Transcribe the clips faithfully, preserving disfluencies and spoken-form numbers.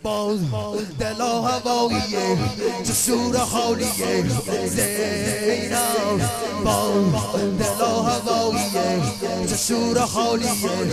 باز دل و هواییه جسور خالیه زینب باز دل و هواییه جسور خالیه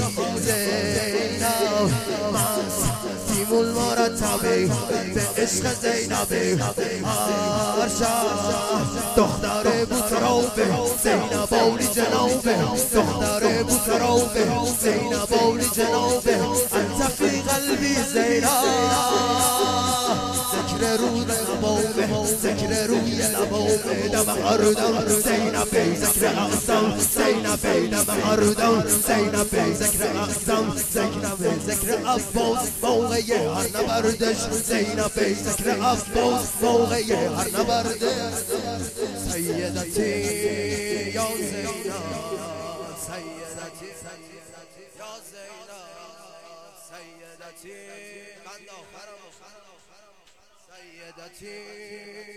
زینب مستیم المرتبه به عشق زینبه هر شب دختر بوترابه زینب اولی جنابه دختر بوترابه زینب اولی جنابه انت فی قلبی زینب ذکر روی لبومه ذکر روی لبومه دم هر دم زینب ذکر اعظم زینب دم هر دم زینب ذکر اعظم زینب ذکر عباس موقع هر نبردش زینب ذکر عباس موقع هر نبردش سیدتی یا زینب سیدتی یا زینب سیدتی بند آخرم سیدتی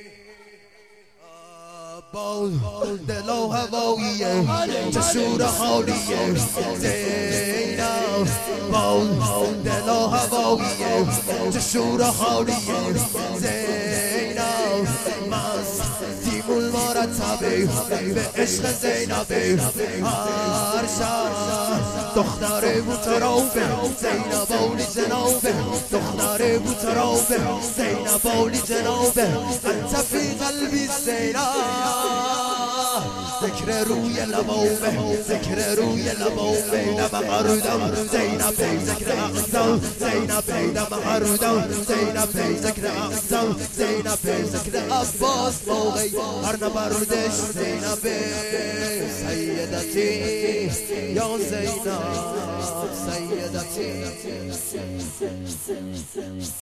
باز دل و هواییه جسور خالیه زینب باز دل و هواییه جسور خالیه زینب مستیم المرتبه به عشق زینبه هر شب دختر بوترابه زینب اولی جنابه دختر بوترابه زینب اولی جنابه انت فی قلبی زینب ذکر روی لبومه ذکر روی لبومه دم هر دم زینب ذکر اعظم زینب دم هر دم زینب ذکر اعظم زینب ذکر عباس موقع هر نبردش زینب سیدتی یا زینب سیدتی